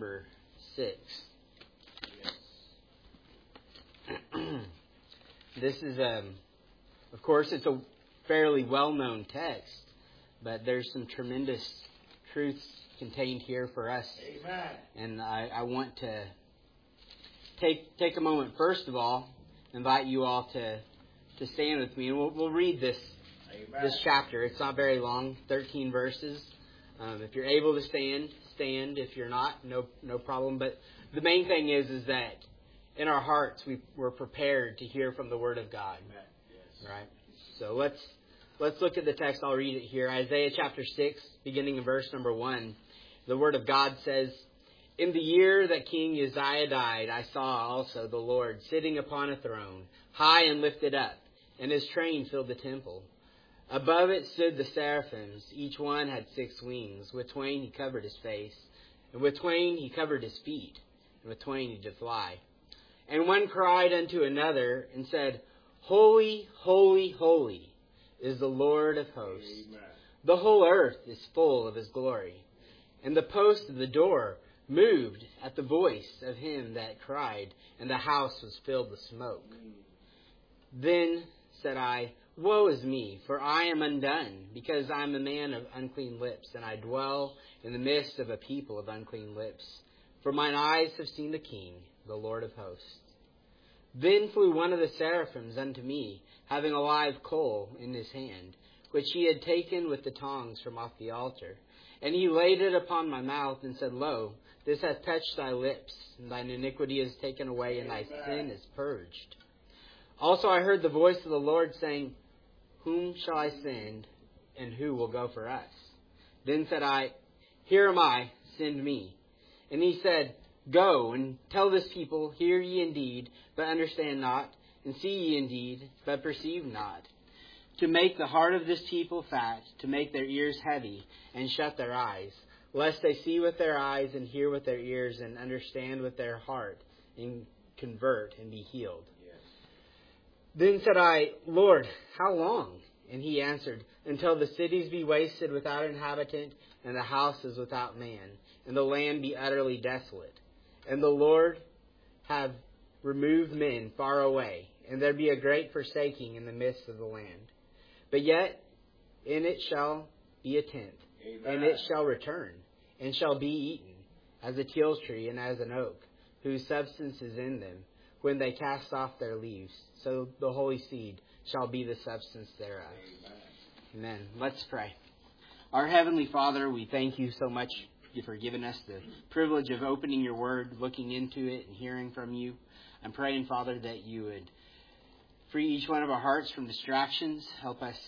number 6. This is, of course, it's a fairly well-known text, but there's some tremendous truths contained here for us. Amen. And I want to take a moment, first of all, invite you all to stand with me, and we'll read this chapter. It's not very long, 13 verses. If you're able to stand. If you're not, no problem. But the main thing is that in our hearts we're prepared to hear from the Word of God. Yes. Right? So let's look at the text. I'll read it here. Isaiah chapter 6, beginning in verse number 1. The Word of God says, "In the year that King Uzziah died, I saw also the Lord sitting upon a throne, high and lifted up, and his train filled the temple. Above it stood the seraphims. Each one had 6 wings. With twain he covered his face, and with twain he covered his feet, and with twain he did fly. And one cried unto another, and said, Holy, holy, holy is the Lord of hosts. Amen. The whole earth is full of his glory. And the post of the door moved at the voice of him that cried, and the house was filled with smoke. Then said I, Woe is me, for I am undone, because I am a man of unclean lips, and I dwell in the midst of a people of unclean lips. For mine eyes have seen the King, the Lord of hosts. Then flew one of the seraphims unto me, having a live coal in his hand, which he had taken with the tongs from off the altar. And he laid it upon my mouth, and said, Lo, this hath touched thy lips, and thine iniquity is taken away, and thy sin is purged. Also I heard the voice of the Lord saying, Whom shall I send, and who will go for us? Then said I, Here am I, send me. And he said, Go, and tell this people, Hear ye indeed, but understand not, and see ye indeed, but perceive not. To make the heart of this people fat, to make their ears heavy, and shut their eyes, lest they see with their eyes, and hear with their ears, and understand with their heart, and convert, and be healed. Then said I, Lord, how long? And he answered, Until the cities be wasted without inhabitant, and the houses without man, and the land be utterly desolate. And the Lord have removed men far away, and there be a great forsaking in the midst of the land. But yet in it shall be a tenth, and it shall return, and shall be eaten, as a teil tree and as an oak, whose substance is in them, when they cast off their leaves. So the holy seed shall be the substance thereof. Amen. Let's pray. Our Heavenly Father, we thank you so much for giving us the privilege of opening your word, looking into it, and hearing from you. I'm praying, Father, that you would free each one of our hearts from distractions. Help us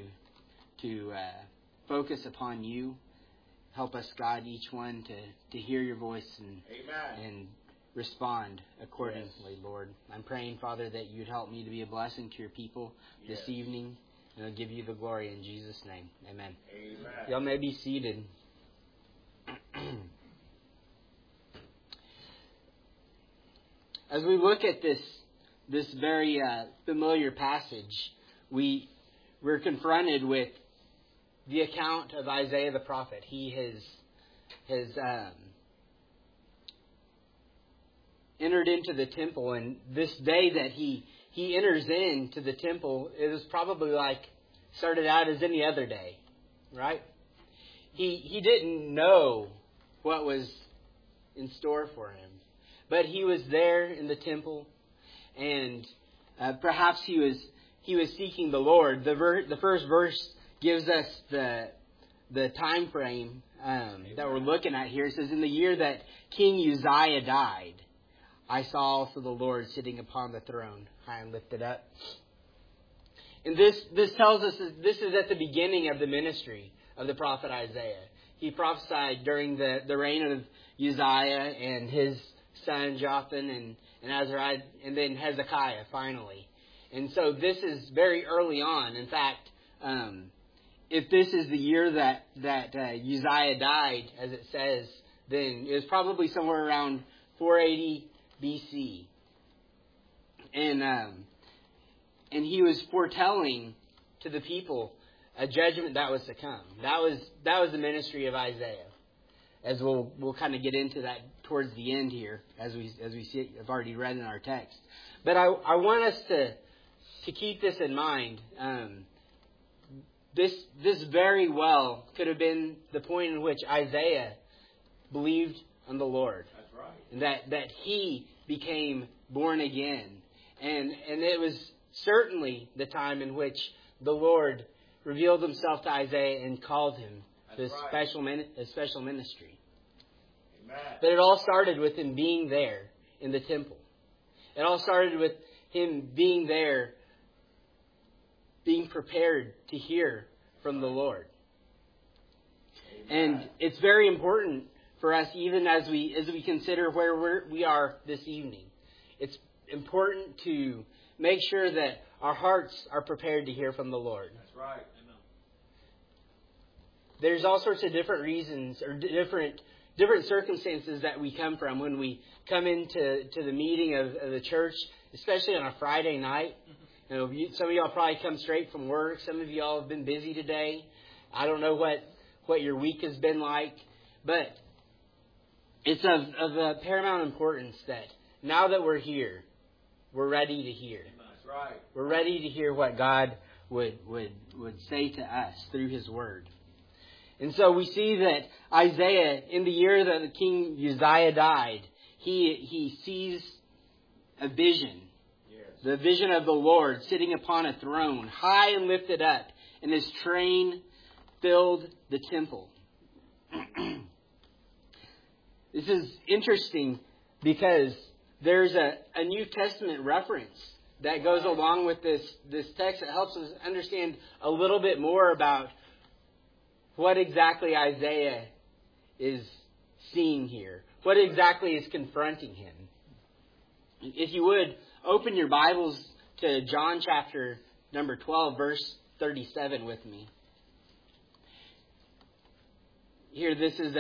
to focus upon you. Help us, God, each one to hear your voice and respond accordingly, Lord. I'm praying, Father, that you'd help me to be a blessing to your people this evening, and I'll give you the glory in Jesus' name. Amen. Y'all may be seated. As we look at this very familiar passage, we're confronted with the account of Isaiah the prophet. He has entered into the temple, and this day that he enters into the temple, it was probably started out as any other day, right? He didn't know what was in store for him, but he was there in the temple, and perhaps he was seeking the Lord. The first verse gives us the time frame that we're looking at here. It says, "In the year that King Uzziah died, I saw also the Lord sitting upon the throne, high and lifted up." And this tells us that this is at the beginning of the ministry of the prophet Isaiah. He prophesied during the reign of Uzziah and his son Jotham and Azariah, and then Hezekiah finally. And so this is very early on. In fact, if this is the year that Uzziah died, as it says, then it was probably somewhere around 480 BC. And he was foretelling to the people a judgment that was to come. That was the ministry of Isaiah, as we'll kind of get into that towards the end here, as we see, I've already read in our text. But I want us to keep this in mind. This very well could have been the point in which Isaiah believed on the Lord. That's right. And that he became born again. And it was certainly the time in which the Lord revealed himself to Isaiah and called him to a special ministry. Amen. But it all started with him being there in the temple. It all started with him being there, being prepared to hear from the Lord. Amen. And it's very important for us, even as we consider where we are this evening. It's important to make sure that our hearts are prepared to hear from the Lord. That's right. Amen. There's all sorts of different reasons or different circumstances that we come from when we come into the meeting of the church, especially on a Friday night. You know, some of y'all probably come straight from work. Some of y'all have been busy today. I don't know what your week has been like, but it's of paramount importance that now that we're here, we're ready to hear. That's right. We're ready to hear what God would say to us through His Word. And so we see that Isaiah, in the year that the King Uzziah died, he sees a vision. Yes. The vision of the Lord sitting upon a throne, high and lifted up, and His train filled the temple. This is interesting because there's a New Testament reference that goes along with this text that helps us understand a little bit more about what exactly Isaiah is seeing here. What exactly is confronting him. If you would, open your Bibles to John chapter number 12, verse 37 with me. Here, this is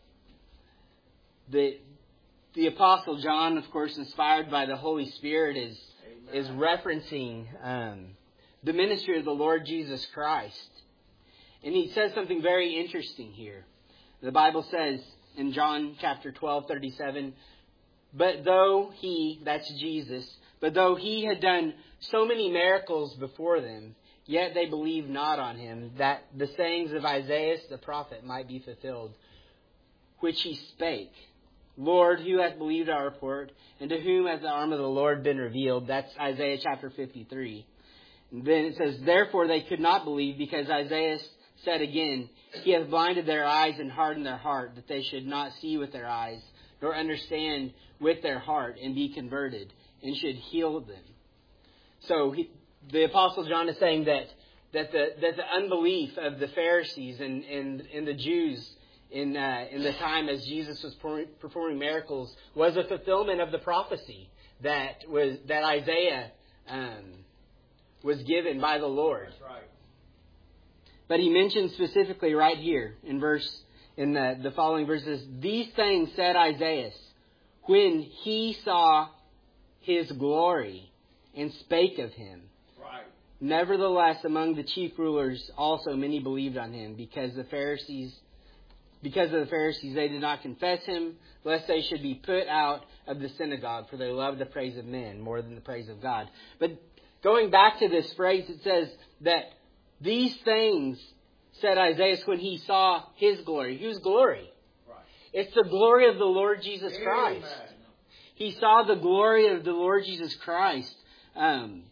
the Apostle John, of course, inspired by the Holy Spirit, is referencing the ministry of the Lord Jesus Christ. And he says something very interesting here. The Bible says in John chapter 12:37, but though he, that's Jesus, but though he had done so many miracles before them, yet they believed not on him, that the sayings of Isaiah the prophet might be fulfilled, which he spake. Lord, who hath believed our report, and to whom hath the arm of the Lord been revealed? That's Isaiah chapter 53. And then it says, therefore they could not believe, because Isaiah said again, he hath blinded their eyes and hardened their heart, that they should not see with their eyes, nor understand with their heart, and be converted, and should heal them. So the Apostle John is saying that the unbelief of the Pharisees and the Jews in the time as Jesus was performing miracles was a fulfillment of the prophecy that Isaiah was given by the Lord. That's right. But he mentions specifically right here in the following verses, these things said Isaiah when he saw his glory and spake of him. Right. Nevertheless, among the chief rulers also many believed on him, because of the Pharisees they did not confess him, lest they should be put out of the synagogue, for they loved the praise of men more than the praise of God. But going back to this phrase, it says that these things said Isaiah when he saw his glory. Whose glory? Right. It's the glory of the Lord Jesus Christ. Amen. He saw the glory of the Lord Jesus Christ. And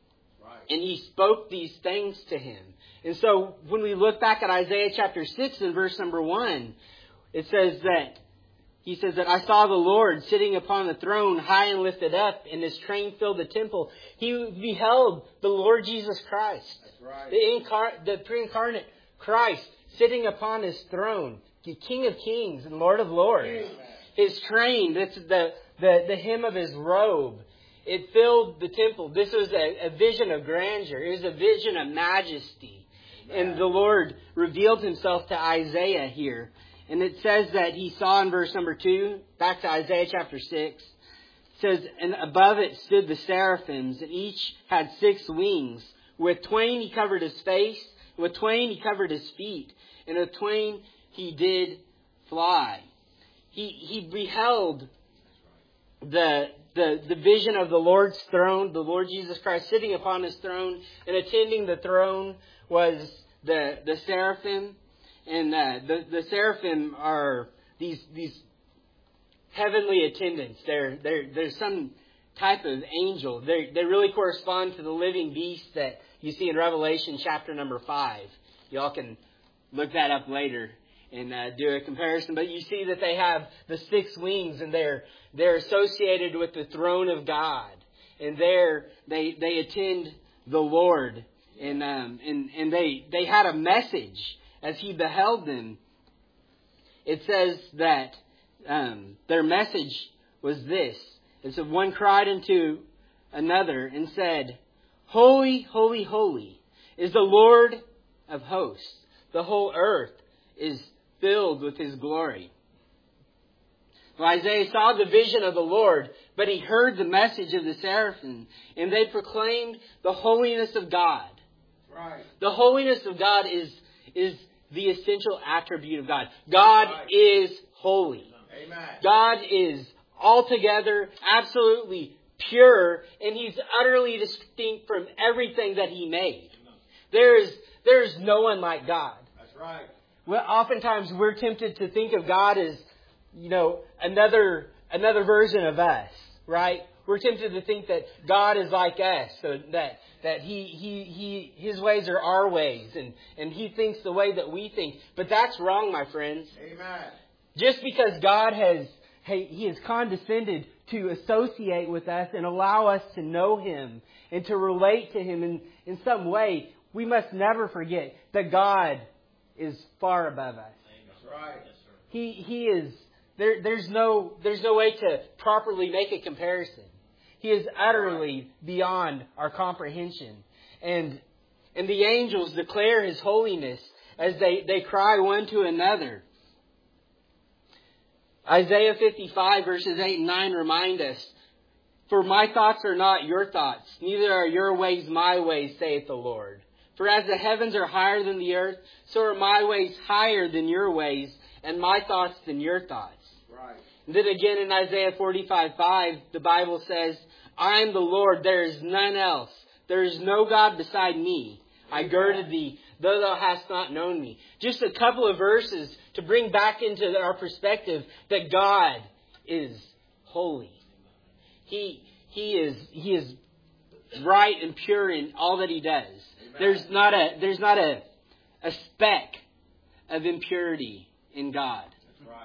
he spoke these things to him. And so when we look back at Isaiah chapter 6 and verse number 1, it says that he says that I saw the Lord sitting upon the throne, high and lifted up, and his train filled the temple. He beheld the Lord Jesus Christ. That's right. The pre-incarnate Christ sitting upon his throne, the King of Kings and Lord of Lords. Amen. His train, that's the hem of his robe. It filled the temple. This was a vision of grandeur. It was a vision of majesty. Amen. And the Lord revealed himself to Isaiah here. And it says that he saw in verse number 2, back to Isaiah chapter 6, it says, and above it stood the seraphims, and each had 6 wings. With twain he covered his face, with twain he covered his feet, and with twain he did fly. he beheld the vision of the Lord's throne, the Lord Jesus Christ sitting upon His throne, and attending the throne was the seraphim. And the seraphim are these heavenly attendants. They're some type of angel. They really correspond to the living beast that you see in Revelation chapter number 5. Y'all can look that up later and do a comparison. But you see that they have the 6 wings, and they're associated with the throne of God. And they attend the Lord. And they had a message as He beheld them. It says that their message was this. It said, one cried unto another and said, Holy, holy, holy is the Lord of hosts. The whole earth is filled with His glory. Well, Isaiah saw the vision of the Lord, but he heard the message of the seraphim, and they proclaimed the holiness of God. Right. The holiness of God is the essential attribute of God. God is holy. Amen. God is altogether, absolutely pure, and He's utterly distinct from everything that He made. There is no one like God. That's right. Well, oftentimes we're tempted to think of God as, another version of us, right? We're tempted to think that God is like us, so that His ways are our ways, and He thinks the way that we think. But that's wrong, my friends. Amen. Just because God He has condescended to associate with us and allow us to know Him and to relate to Him in some way, we must never forget that God is far above us. That's right. He is. There's no way to properly make a comparison. He is utterly beyond our comprehension. And the angels declare His holiness as they cry one to another. Isaiah 55 verses 8 and 9 remind us, For my thoughts are not your thoughts, neither are your ways my ways, saith the Lord. For as the heavens are higher than the earth, so are my ways higher than your ways, and my thoughts than your thoughts. Right. And then again in Isaiah 45:5, the Bible says, I am the Lord, there is none else. There is no God beside me. I girded thee, though thou hast not known me. Just a couple of verses to bring back into our perspective that God is holy. He is right and pure in all that He does. There's not a speck of impurity in God. That's right.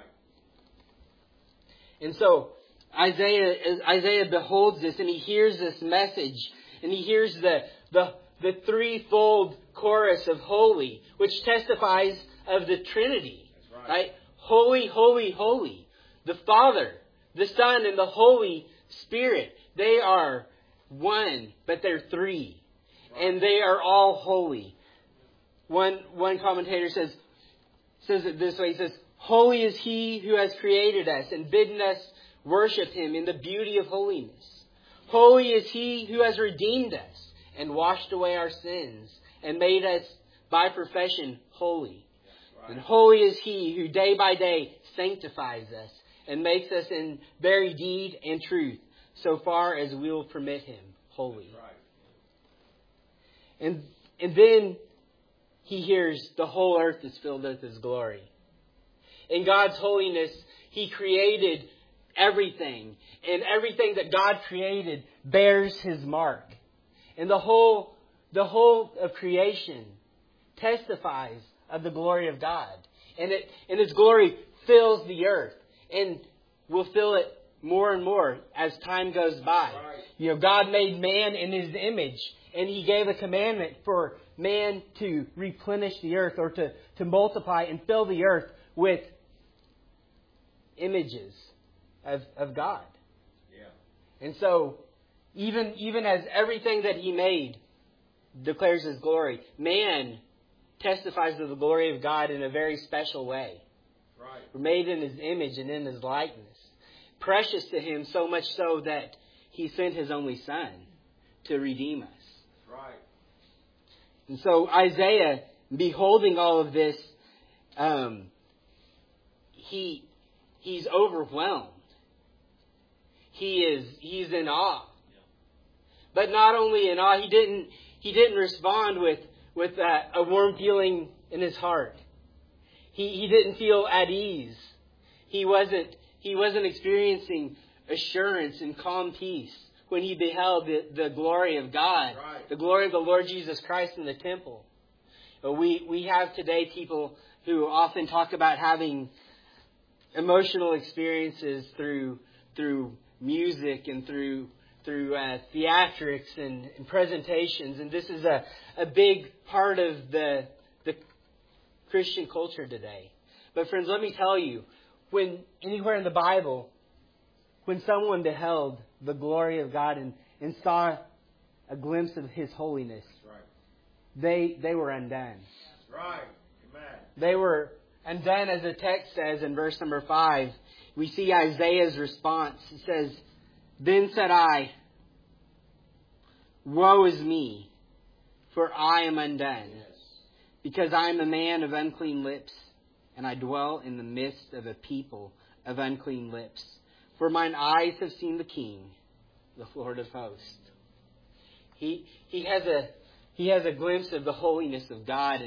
And so Isaiah beholds this, and he hears this message, and he hears the threefold chorus of holy, which testifies of the Trinity. That's right? Holy, holy, holy. The Father, the Son, and the Holy Spirit. They are one, but they're three. Right. And they are all holy. One commentator says it this way. He says, Holy is He who has created us and bidden us worship Him in the beauty of holiness. Holy is He who has redeemed us and washed away our sins and made us by profession holy. Right. And holy is He who day by day sanctifies us and makes us in very deed and truth, so far as we will permit Him holy. Right. And then he hears the whole earth is filled with His glory. In God's holiness, He created everything. And everything that God created bears His mark. And the whole of creation testifies of the glory of God. And His glory fills the earth. And will fill it more and more as time goes by. Right. God made man in His image. And He gave a commandment for man to replenish the earth, or to multiply and fill the earth with images of God. Yeah. And so, even as everything that He made declares His glory, man testifies of the glory of God in a very special way. Right. We're made in His image and in His likeness. Precious to Him, so much so that He sent His only Son to redeem us. Right. And so Isaiah, beholding all of this, he he's overwhelmed. He's in awe. But not only in awe, he didn't respond with a warm feeling in his heart. He didn't feel at ease. He wasn't experiencing assurance and calm peace when he beheld the glory of God, the glory of the Lord Jesus Christ in the temple. We have today people who often talk about having emotional experiences through music and through theatrics and presentations, and this is a big part of the Christian culture today. But friends, let me tell you, when anywhere in the Bible, when someone beheld the glory of God and saw a glimpse of His holiness, they were undone. Right. Amen. They were undone, as the text says in verse number 5. We see Isaiah's response. It says, "Then said I, woe is me, for I am undone, because I am a man of unclean lips, and I dwell in the midst of a people of unclean lips. For mine eyes have seen the King, the Lord of hosts." He has a glimpse of the holiness of God,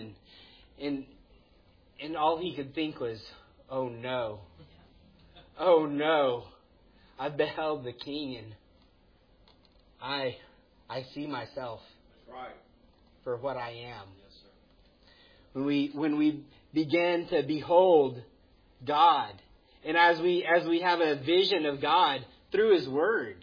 and all he could think was, "Oh no, oh no, I've beheld the King, and I see myself for what I am." Yes, sir. When we begin to behold God, and as we have a vision of God through His Word,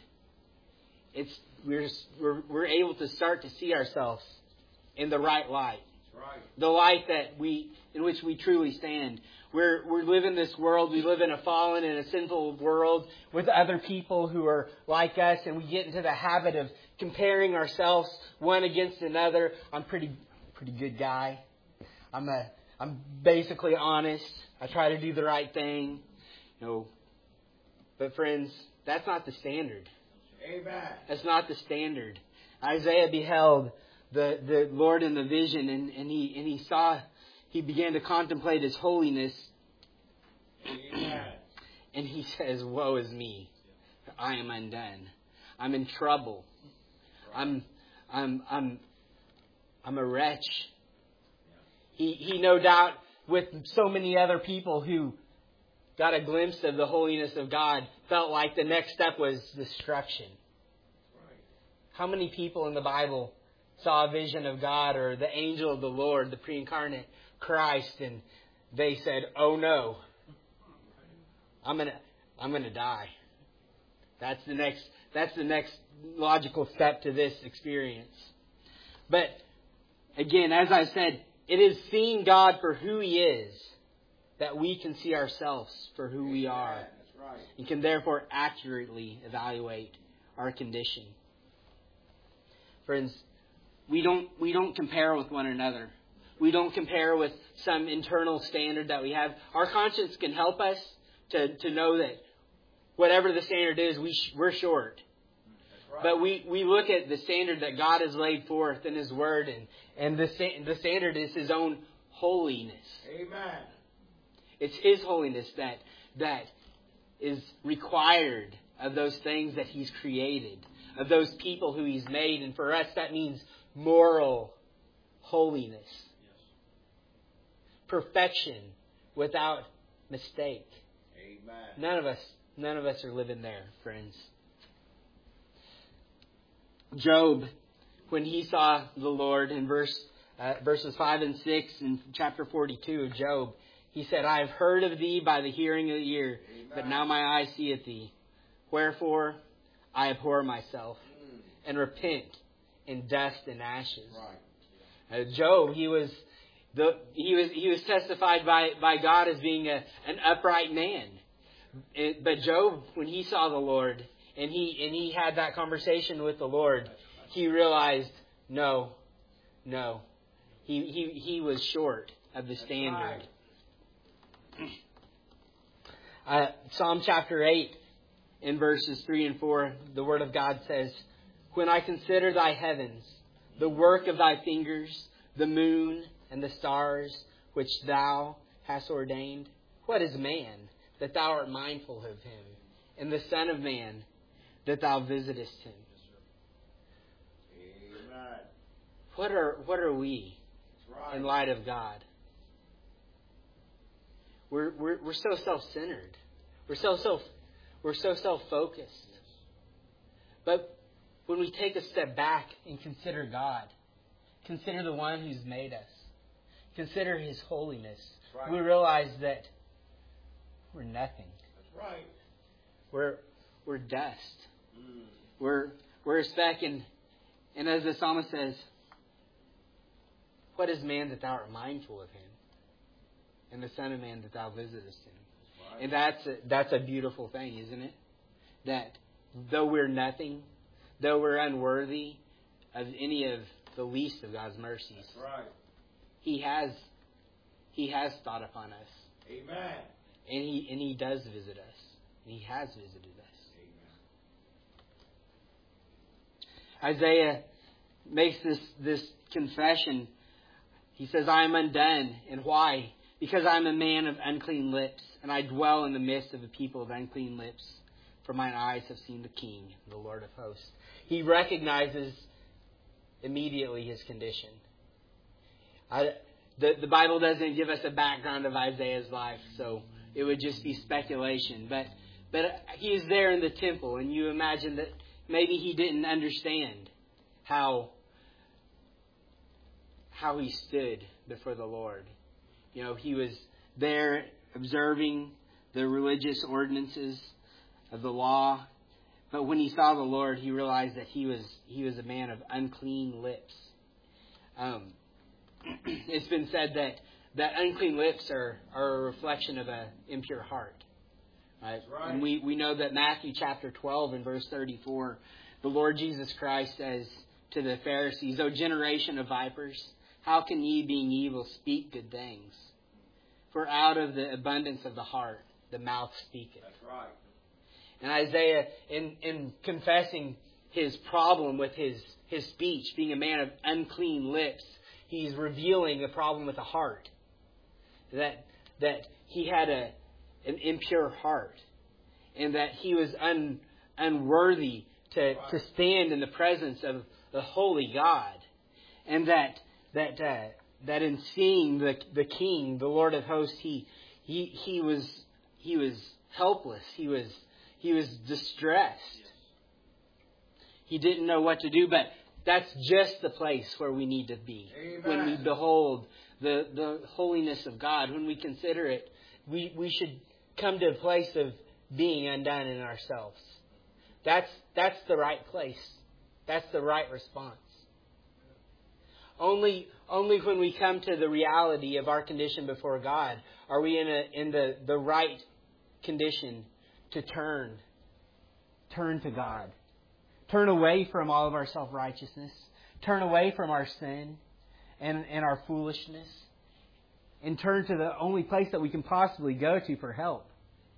we're able to start to see ourselves in the right light, the light in which we truly stand. We live in this world. We live in a fallen and a sinful world with other people who are like us, and we get into the habit of comparing ourselves one against another. I'm pretty good guy. I'm basically honest. I try to do the right thing. But friends, that's not the standard. Amen. That's not the standard. Isaiah beheld the Lord in the vision, and he began to contemplate His holiness. Amen. And he says, "Woe is me, for I am undone. I'm in trouble. I'm a wretch." He no doubt, with so many other people who got a glimpse of the holiness of God, felt like the next step was destruction. How many people in the Bible saw a vision of God or the angel of the Lord, the pre-incarnate Christ, and they said, "Oh no, I'm gonna die." That's the next logical step to this experience. But again, as I said, it is seeing God for who He is that we can see ourselves for who we are, That's right. and can therefore accurately evaluate our condition. Friends, we don't compare with one another. We don't compare with some internal standard that we have. Our conscience can help us to know that whatever the standard is, we're short. Right. But we look at the standard that God has laid forth in His Word, and the standard is His own holiness. Amen. It's His holiness that is required of those things that He's created, of those people who He's made. And for us, that means moral holiness. Yes. Perfection without mistake. Amen. None of us are living there, friends. Job, when he saw the Lord in verses 5 and 6 in chapter 42 of Job, he said, "I have heard of thee by the hearing of the ear, but now my eye seeth thee. Wherefore I abhor myself and repent in dust and ashes." Right. Job, he was testified by God as being an upright man. But Job, when he saw the Lord and he had that conversation with the Lord, he realized, no, he was short of the standard. Psalm chapter 8, in verses 3 and 4, the Word of God says, "When I consider thy heavens, the work of thy fingers, the moon and the stars which thou hast ordained, what is man that thou art mindful of him, and the Son of Man, that thou visitest him. Amen. What are we in light of God? We're so self-centered. We're so self-focused. But when we take a step back and consider God, consider the one who's made us, consider His holiness, Right. we realize that we're nothing. That's right. We're dust. We're a speck, and as the psalmist says, what is man that thou art mindful of him, and the Son of Man that thou visitest him? And that's a beautiful thing, isn't it? That though we're nothing, though we're unworthy of any of the least of God's mercies, That's right. He has thought upon us. Amen. And He does visit us. And He has visited us. Amen. Isaiah makes this confession. He says, I am undone. And why? Because I am a man of unclean lips, and I dwell in the midst of a people of unclean lips. For mine eyes have seen the King, the Lord of hosts. He recognizes immediately his condition. The Bible doesn't give us a background of Isaiah's life, so it would just be speculation. But he is there in the temple, and you imagine that maybe he didn't understand how he stood before the Lord. You know, he was there observing the religious ordinances of the law. But when he saw the Lord, he realized that he was a man of unclean lips. It's been said that unclean lips are a reflection of an impure heart. Right? Right. And we know that Matthew chapter 12 and verse 34, the Lord Jesus Christ says to the Pharisees, O generation of vipers, how can ye, being evil, speak good things? For out of the abundance of the heart, the mouth speaketh. That's right. And Isaiah, in confessing his problem with his speech, being a man of unclean lips, he's revealing a problem with the heart. That he had an impure heart. And that he was unworthy to stand in the presence of the holy God. And that in seeing the King, the Lord of hosts, he was helpless. He was distressed. He didn't know what to do, but that's just the place where we need to be. Amen. When we behold the holiness of God, when we consider it, we should come to a place of being undone in ourselves. That's the right place. That's the right response. Only when we come to the reality of our condition before God are we in the right condition to turn to God. Turn away from all of our self-righteousness. Turn away from our sin and our foolishness. And turn to the only place that we can possibly go to for help.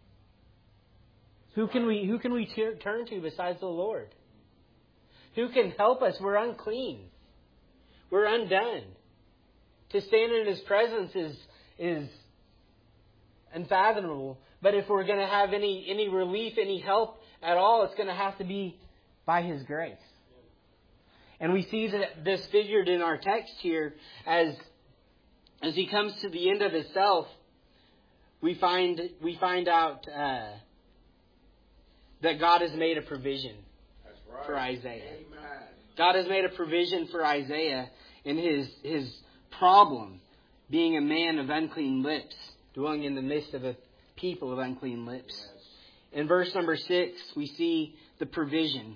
Who can we turn to besides the Lord? Who can help us? We're unclean. We're undone. To stand in His presence is unfathomable. But if we're going to have any relief, any help at all, it's going to have to be by His grace. And we see that this figured in our text here as He comes to the end of Himself. We find out that God has made a provision for Isaiah. Amen. God has made a provision for Isaiah in his problem, being a man of unclean lips, dwelling in the midst of a people of unclean lips. Yes. In verse number 6, we see the provision.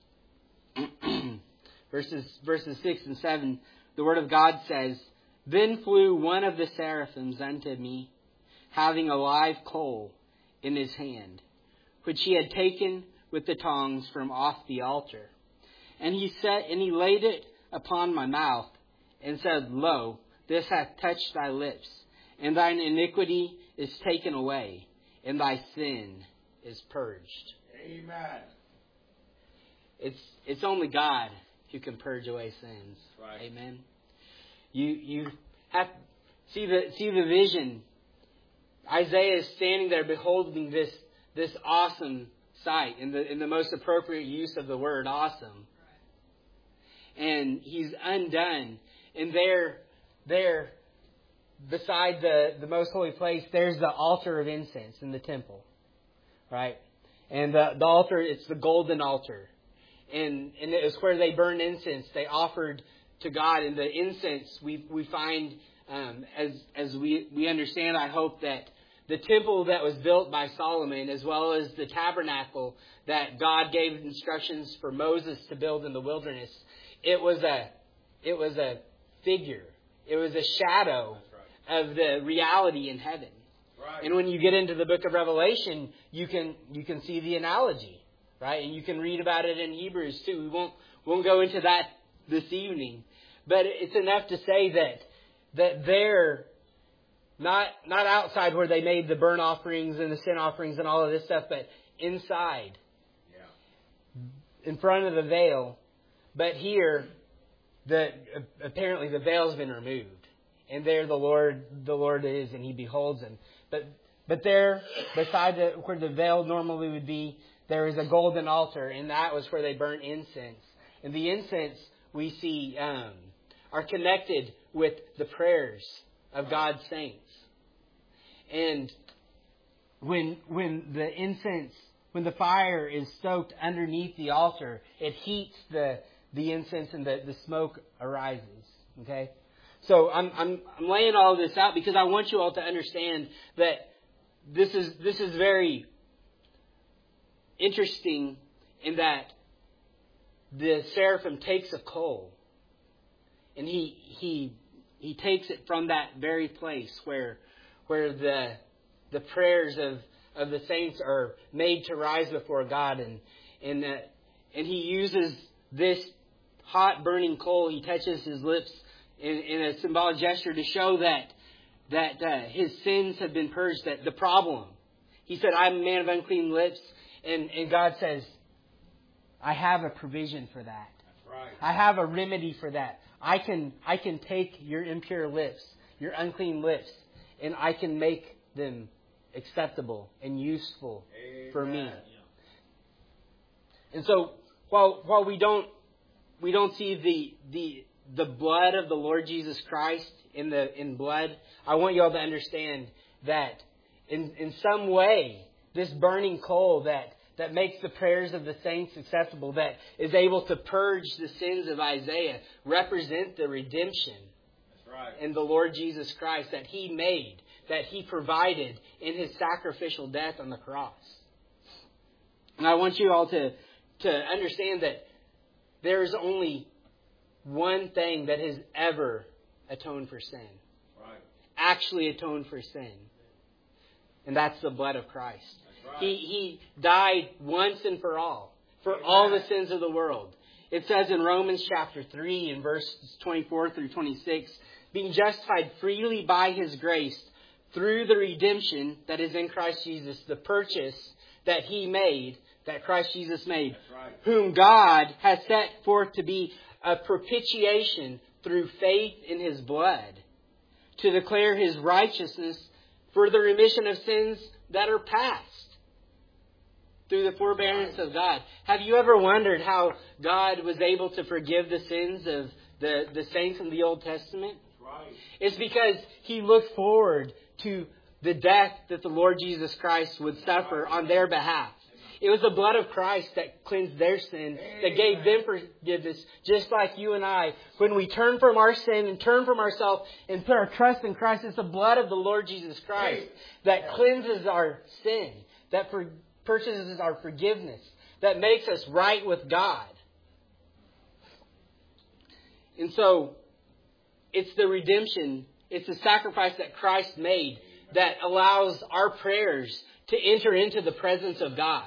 Verses 6 and 7, the Word of God says, Then flew one of the seraphims unto me, having a live coal in his hand, which he had taken with the tongs from off the altar. And he laid it upon my mouth, and said, Lo, this hath touched thy lips, and thine iniquity is taken away, and thy sin is purged. Amen. It's only God who can purge away sins. Right. Amen. You have see the vision Isaiah is standing there beholding this awesome sight in the most appropriate use of the word awesome. And he's undone. And there beside the most holy place, there's the altar of incense in the temple. Right? And the altar, it's the golden altar. And it was where they burned incense. They offered to God. And the incense, we find, as we understand, I hope, that the temple that was built by Solomon, as well as the tabernacle that God gave instructions for Moses to build in the wilderness, it was a figure. It was a shadow of the reality in heaven. Right. And when you get into the book of Revelation, you can see the analogy, right? And you can read about it in Hebrews too. We won't go into that this evening, but it's enough to say that they're not outside where they made the burnt offerings and the sin offerings and all of this stuff, but inside, in front of the veil. But here, apparently the veil's been removed, and there the Lord is, and He beholds Him. But there, beside where the veil normally would be, there is a golden altar, and that was where they burnt incense. And the incense we see are connected with the prayers of God's saints. And when the fire is stoked underneath the altar, it heats the incense, and the smoke arises. Okay, so I'm laying all of this out because I want you all to understand that this is very interesting in that the seraphim takes a coal, and he takes it from that very place where the prayers of the saints are made to rise before God, and he uses this hot burning coal. He touches his lips in a symbolic gesture to show that his sins have been purged. That the problem, he said, "I'm a man of unclean lips," and God says, "I have a provision for that. That's right. I have a remedy for that. I can take your impure lips, your unclean lips, and I can make them acceptable and useful for me." And so, while we don't see the blood of the Lord Jesus Christ in blood, I want you all to understand that in some way, this burning coal that makes the prayers of the saints acceptable, that is able to purge the sins of Isaiah, represent the redemption in the Lord Jesus Christ that He made, that He provided in His sacrificial death on the cross. And I want you all to understand that there is only one thing that has ever atoned for sin. Right. Actually atoned for sin. And that's the blood of Christ. Right. He died once and for all the sins of the world. It says in Romans chapter 3 in verses 24 through 26, being justified freely by His grace through the redemption that is in Christ Jesus, the purchase that He made, that Christ Jesus made, right, whom God has set forth to be a propitiation through faith in His blood, to declare His righteousness for the remission of sins that are past, through the forbearance of God. Have you ever wondered how God was able to forgive the sins of the saints in the Old Testament? Right. It's because He looked forward to the death that the Lord Jesus Christ would suffer on their behalf. It was the blood of Christ that cleansed their sin, that gave them forgiveness, just like you and I. When we turn from our sin and turn from ourselves and put our trust in Christ, it's the blood of the Lord Jesus Christ that cleanses our sin, that purchases our forgiveness, that makes us right with God. And so, it's the redemption, it's the sacrifice that Christ made that allows our prayers to enter into the presence of God.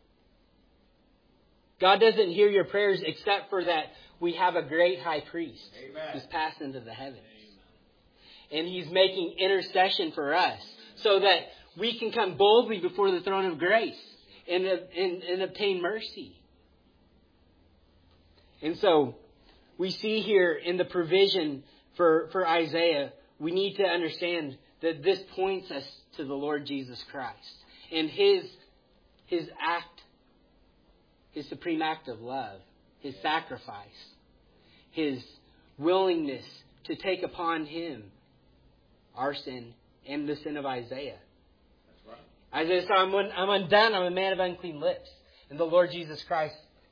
God doesn't hear your prayers except for that we have a great high priest who's passed into the heavens. Amen. And He's making intercession for us so that we can come boldly before the throne of grace and obtain mercy. And so we see here in the provision for Isaiah, we need to understand that this points us to the Lord Jesus Christ and His act, His supreme act of love, His sacrifice, His willingness to take upon Him our sin and the sin of Isaiah. That's right. Isaiah said, I'm undone, I'm a man of unclean lips. And the Lord Jesus Christ,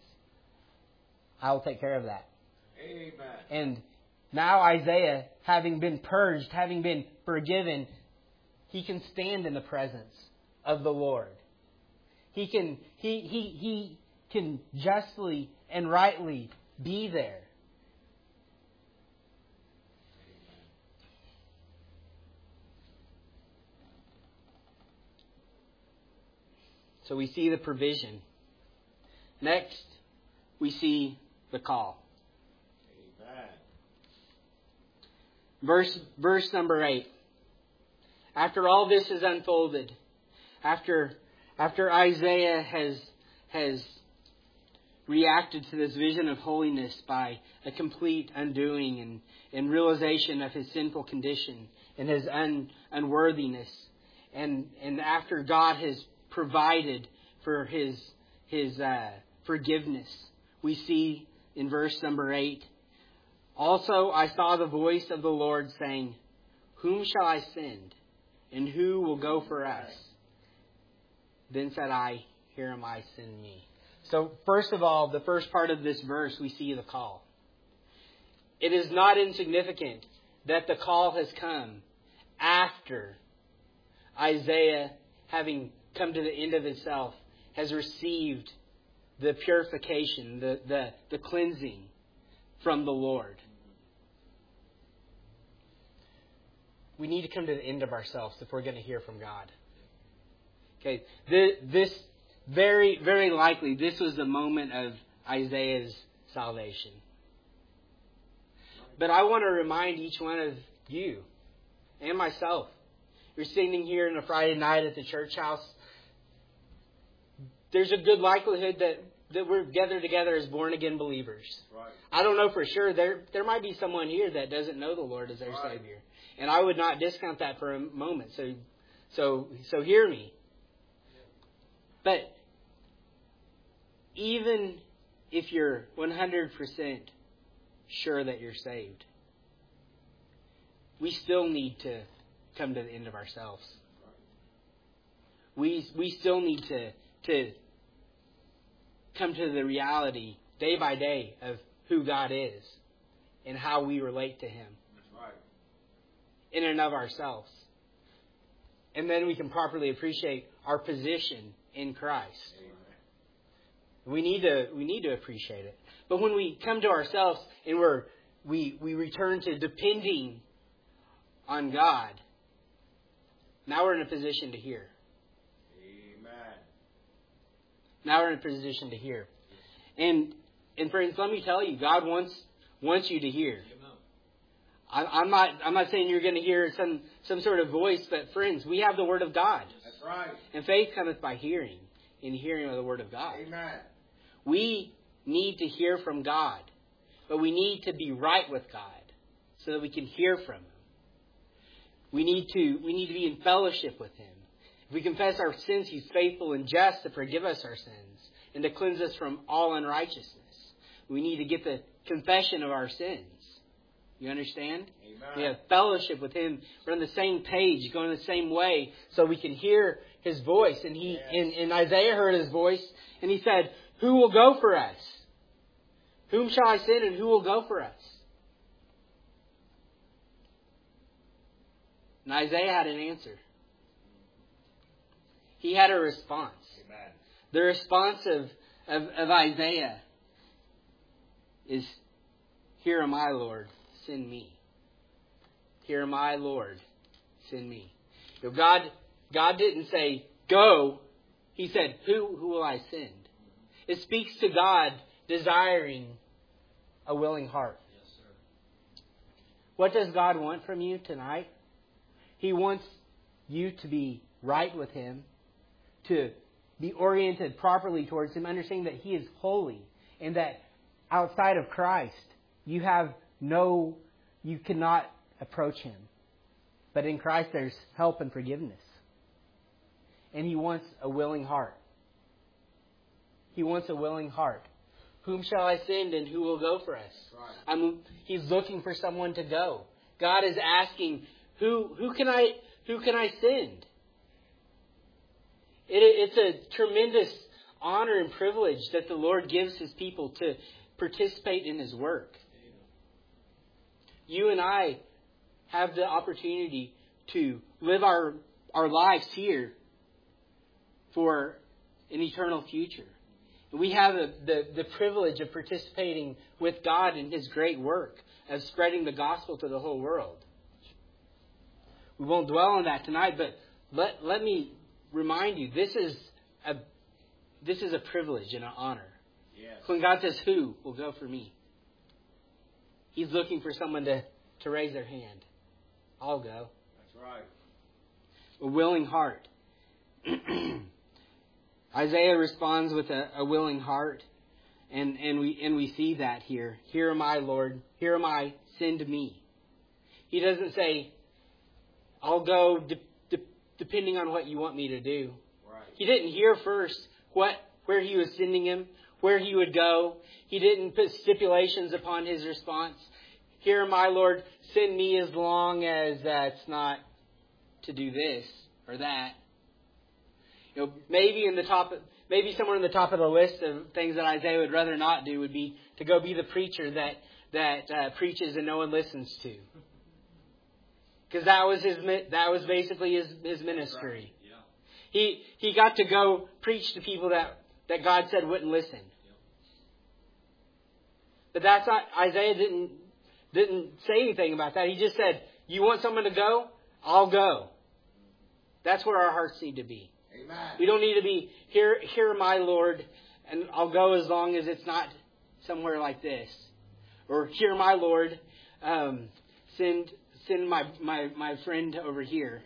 I will take care of that. Amen. And now Isaiah, having been purged, having been forgiven, he can stand in the presence of the Lord. He can justly and rightly be there. So we see the provision. Next, we see the call. Amen. Verse number 8. After all this is unfolded, after Isaiah has reacted to this vision of holiness by a complete undoing and realization of his sinful condition and his unworthiness, and after God has provided for his forgiveness, we see in verse number 8, also I saw the voice of the Lord saying, whom shall I send, and who will go for us? Then said I, here am I, send me. So first of all, the first part of this verse, we see the call. It is not insignificant that the call has come after Isaiah, having come to the end of himself, has received the purification, the cleansing from the Lord. We need to come to the end of ourselves if we're going to hear from God. Okay, this very, very likely, this was the moment of Isaiah's salvation. But I want to remind each one of you and myself, you're sitting here on a Friday night at the church house, there's a good likelihood that we're gathered together as born-again believers. Right. I don't know for sure. There might be someone here that doesn't know the Lord as their Savior. And I would not discount that for a moment. So hear me. But even if you're 100% sure that you're saved, we still need to come to the end of ourselves. We still need to come to the reality day by day of who God is and how we relate to Him. That's right. In and of ourselves. And then we can properly appreciate our position in Christ. Amen. We need to appreciate it. But when we come to ourselves and we return to depending on God, now we're in a position to hear. Amen. Now we're in a position to hear. And friends, let me tell you, God wants you to hear. I'm not saying you're going to hear some sort of voice, but friends, we have the Word of God. That's right. And faith cometh by hearing, and hearing of the Word of God. Amen. We need to hear from God, but we need to be right with God so that we can hear from Him. We need to be in fellowship with Him. If we confess our sins, He's faithful and just to forgive us our sins and to cleanse us from all unrighteousness. We need to get the confession of our sins. You understand? Amen. We have fellowship with Him. We're on the same page, going the same way, so we can hear His voice. And and Isaiah heard His voice, and he said, who will go for us? Whom shall I send, and who will go for us? And Isaiah had an answer. He had a response. Amen. The response of Isaiah is, here am I, Lord, send me. Here am I, Lord, send me. You know, God didn't say, go. He said, who will I send? It speaks to God desiring a willing heart. Yes, sir. What does God want from you tonight? He wants you to be right with Him, to be oriented properly towards Him, understanding that He is holy and that outside of Christ, you cannot approach Him. But in Christ there's help and forgiveness. And He wants a willing heart. He wants a willing heart. Whom shall I send and who will go for us? Right. He's looking for someone to go. God is asking, who can I send? It's a tremendous honor and privilege that the Lord gives His people to participate in His work. You and I have the opportunity to live our lives here for an eternal future. We have the privilege of participating with God in His great work of spreading the gospel to the whole world. We won't dwell on that tonight, but let me remind you, this is a privilege and an honor. Yes. When God says, who will go for me? He's looking for someone to raise their hand. I'll go. That's right. A willing heart. Isaiah responds with a willing heart, and we see that here. Here am I, Lord. Here am I. Send me. He doesn't say, I'll go depending on what you want me to do. Right. He didn't hear first where He was sending him, where he would go. He didn't put stipulations upon his response. Here am I, Lord. Send me as long as it's not to do this or that. Maybe somewhere in the top of the list of things that Isaiah would rather not do would be to go be the preacher that preaches and no one listens to, because that was basically his ministry. Yeah. He got to go preach to people that God said wouldn't listen. But that's not, Isaiah didn't say anything about that. He just said, "You want someone to go? I'll go." That's where our hearts need to be. Amen. We don't need to be, here my Lord, and I'll go as long as it's not somewhere like this. Or here my Lord, send my friend over here.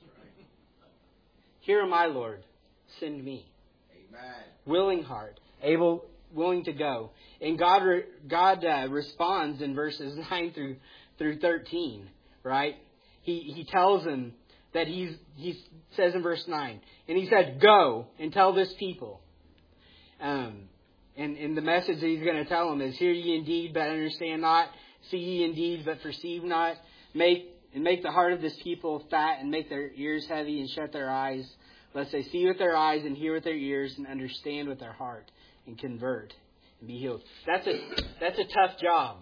Here my Lord, send me. Amen. Willing heart, willing to go. And God responds in verses 9 through 13, right? He tells them that he says in verse 9, and He said, "Go and tell this people." And the message that He's going to tell them is, "Hear ye indeed, but understand not. See ye indeed, but perceive not. Make the heart of this people fat, and make their ears heavy, and shut their eyes, lest they see with their eyes, and hear with their ears, and understand with their heart, and convert, and be healed." That's a tough job.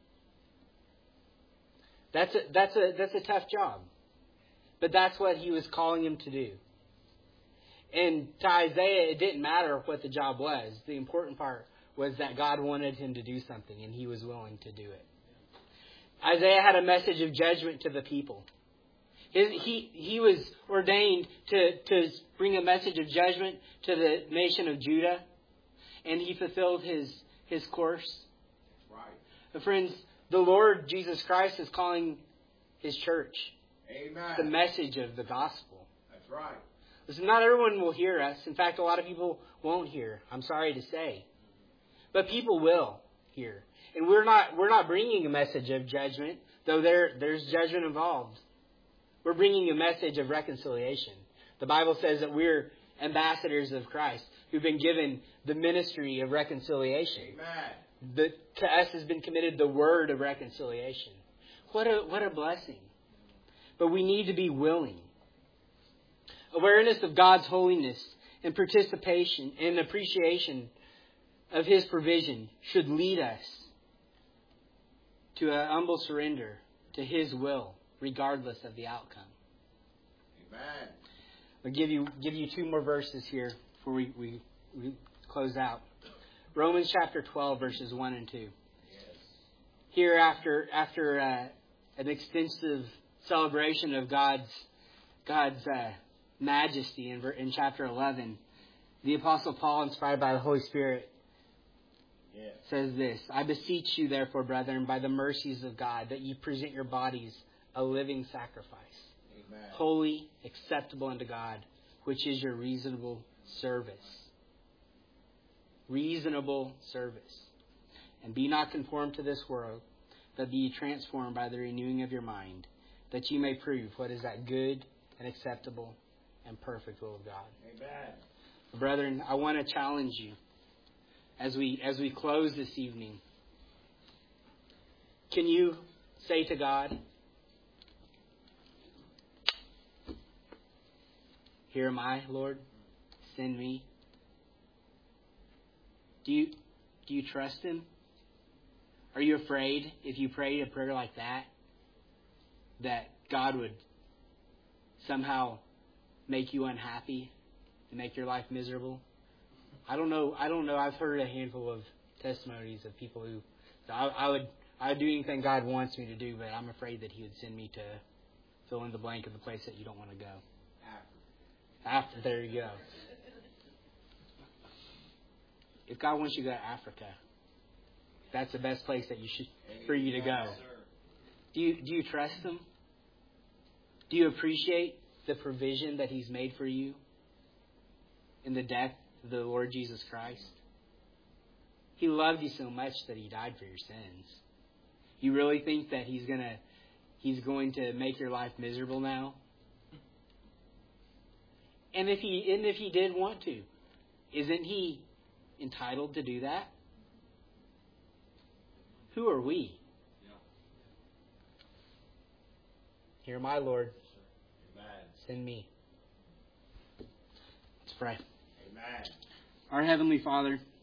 That's a tough job. But that's what He was calling him to do. And to Isaiah, it didn't matter what the job was. The important part was that God wanted him to do something, and he was willing to do it. Isaiah had a message of judgment to the people. He was ordained to bring a message of judgment to the nation of Judah, and he fulfilled his course. Right. But friends, the Lord Jesus Christ is calling His church. Amen. The message of the gospel. That's right. Listen, not everyone will hear us. In fact, a lot of people won't hear. I'm sorry to say. But people will hear. And we're not bringing a message of judgment, though there's judgment involved. We're bringing a message of reconciliation. The Bible says that we're ambassadors of Christ who've been given the ministry of reconciliation. Amen. To us has been committed the word of reconciliation. What a blessing. But we need to be willing. Awareness of God's holiness and participation and appreciation of His provision should lead us to a humble surrender to His will, regardless of the outcome. Amen. I'll give you two more verses here before we close out. Romans chapter 12, verses 1 and 2. Yes. Here, after an extensive celebration of God's majesty in chapter 11, the Apostle Paul, inspired by the Holy Spirit, says this: "I beseech you, therefore, brethren, by the mercies of God, that ye present your bodies a living sacrifice, Amen. holy, acceptable unto God, which is your reasonable service." Reasonable service. "And be not conformed to this world, but be ye transformed by the renewing of your mind, that you may prove what is that good and acceptable and perfect will of God. Amen. Brethren, I want to challenge you as we close this evening. Can you say to God, "Here am I, Lord, send me"? Do you trust Him? Are you afraid if you pray a prayer like that God would somehow make you unhappy and make your life miserable? I don't know. I've heard a handful of testimonies of people who I would do anything God wants me to do, but I'm afraid that He would send me to fill in the blank of the place that you don't want to go. After, there you go. If God wants you to go to Africa, that's the best place that for you to go. Do you trust Him? Do you appreciate the provision that He's made for you in the death of the Lord Jesus Christ? He loved you so much that He died for your sins. You really think that He's going to make your life miserable now? And if He did want to, isn't He entitled to do that? Who are we? Here, my Lord, send me. Let's pray. Amen. Our Heavenly Father,